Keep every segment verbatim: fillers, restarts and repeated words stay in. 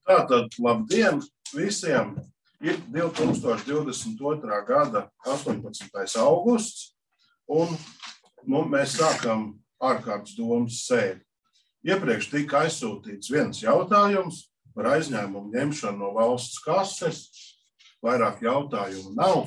Tātad, labdien visiem! Ir divi tūkstoši divdesmit otrā gada astoņpadsmitais augusts, un nu, mēs sākam ārkārtas domas sēdi. Iepriekš tika aizsūtīts viens jautājums par aizņēmumu ņemšanu no valsts kases. Vairāk jautājumu nav.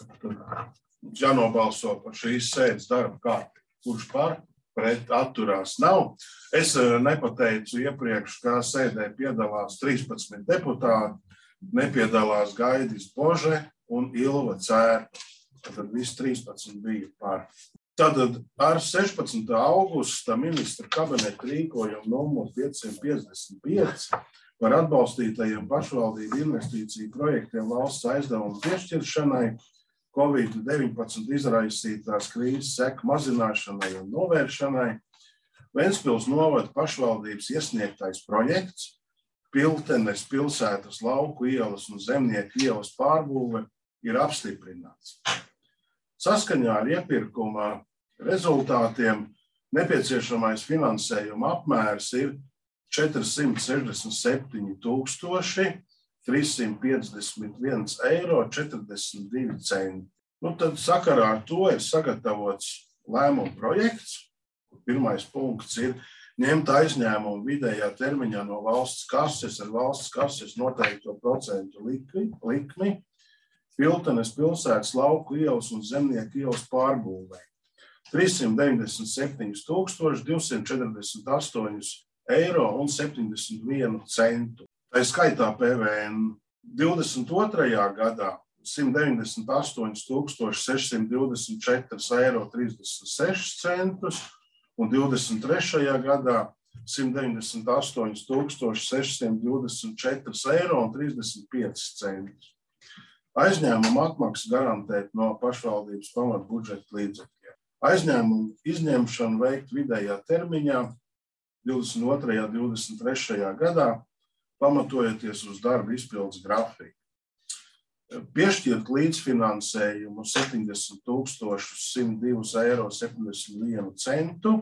Tad jānobalso par šīs sēdes darba kārtību. Kurš par? Pret atturās nav. Es nepateicu iepriekš, kā sēdē piedalās trīspadsmit deputāti, nepiedalās Gaidis Bože un Ilva Cērpa. Tad visi trīspadsmit bija par. Tad ar sešpadsmitā augusta ministra kabineta rīkojumu numuru piecsimt piecdesmit pieci par atbalstītajiem pašvaldību investīciju projektiem valsts aizdevumu piešķiršanai, Covid deviņpadsmit izraisītās krīzes seku mazināšanai un novēršanai, Ventspils novada pašvaldības iesniegtais projekts, Piltenes pilsētas lauku ielas un Zemnieku ielas pārbūve ir apstiprināts. Saskaņā ar iepirkuma rezultātiem nepieciešamais finansējuma apmērs ir četrsimt sešdesmit septiņi tūkstoši trīssimt piecdesmit viens eiro četrdesmit divi centi. Nu, tad sakarā ar to ir sagatavots lēmuma projekts. Pirmais punkts ir ņemt aizņēmumu vidējā termiņā no valsts kases ar valsts kases noteikto procentu likmi, likmi Piltenes pilsētas lauku ielas un Zemnieku ielas pārbūvē. trīssimt deviņdesmit septiņi tūkstoši divsimt četrdesmit astoņi eiro un septiņdesmit viens centu. Tā skaitā P V N divdesmit otrajā gadā simt deviņdesmit astoņi tūkstoši sešsimt divdesmit četri eiro trīsdesmit seši centus un divdesmit trešajā gadā simt deviņdesmit astoņi tūkstoši sešsimt divdesmit četri eiro un trīsdesmit pieci centus. Aizņēmuma atmaksa garantēt no pašvaldības pamatbudžeta līdzekļiem. Aizņēmumu izņemšanu veikt vidējā termiņā divdesmit otrajā un divdesmit trešajā gadā, pamatojoties uz darba izpildes grafiku. Piešķirt līdzfinansējumu septiņdesmit tūkstoši simt divi eiro septiņdesmit viens centu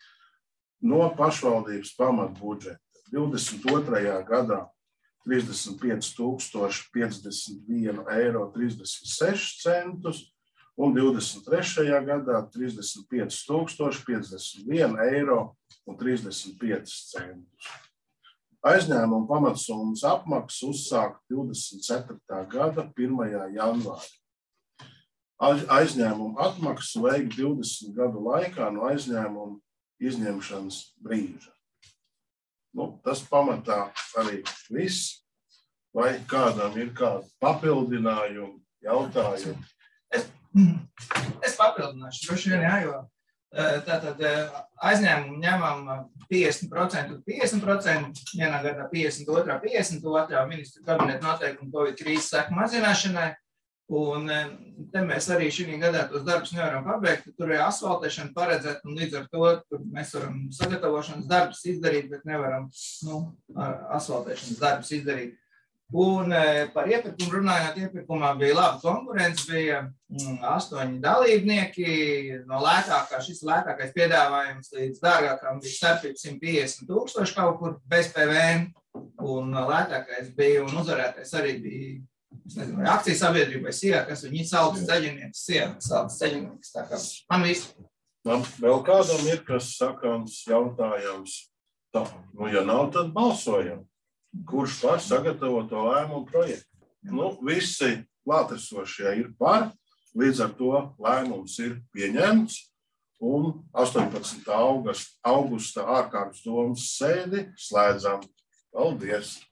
no pašvaldības pamatbudžeta. divdesmit otrajā gadā trīsdesmit pieci tūkstoši piecdesmit viens eiro trīsdesmit seši centus un divdesmit trešajā gadā trīsdesmit pieci tūkstoši piecdesmit viens eiro un trīsdesmit pieci centus. Aizņēmuma pamatsummas apmaksa uzsākt divdesmit ceturtā gada pirmajā janvārī. Aizņēmuma atmaksu veikt divdesmit gadu laikā no aizņēmuma izņemšanas brīža. Nu, tas pamatā arī viss. Vai kādam ir kādi papildinājumi, jautājumi? Es, es papildināšu, droši vien, jā, jo tātad aizņēmumu ņemam piecdesmit procenti un piecdesmit procenti, vienā gadā piecdesmit otrā, piecdesmit otrā ministru kabineta noteikumu Covid krīzes seku mazināšanai. Un te mēs arī šī gadā tos darbus nevaram pabeigt, tur ir asfaltēšana paredzēt, un līdz ar to tur mēs varam sagatavošanas darbus izdarīt, bet nevaram nu, asfaltēšanas darbus izdarīt. Un par iepirkumu runājot, iepirkumā bija laba konkurence, bija astoņi dalībnieki, no lētākā, šis lētākais piedāvājums līdz dārgākām bija starpība simt piecdesmit tūkstoši kaut kur bez P V N, un lētākais bija, un uzvarētais arī bija, es nezinu, vai akciju sabiedrība vai S I A, kas viņi sauc ceļinieks, S I A, sauc ceļinieks, tā kā man visu. Man vēl kādam ir, kas sakāms jautājums. Tā, nu, ja nav, tad balsojam. Kurš par sagatavoto lēmumu projektu? Nu, visi klātesošie ir par, līdz ar to lēmums ir pieņemts, un astoņpadsmitā augusta ārkārtas domas sēdi slēdzam. Paldies!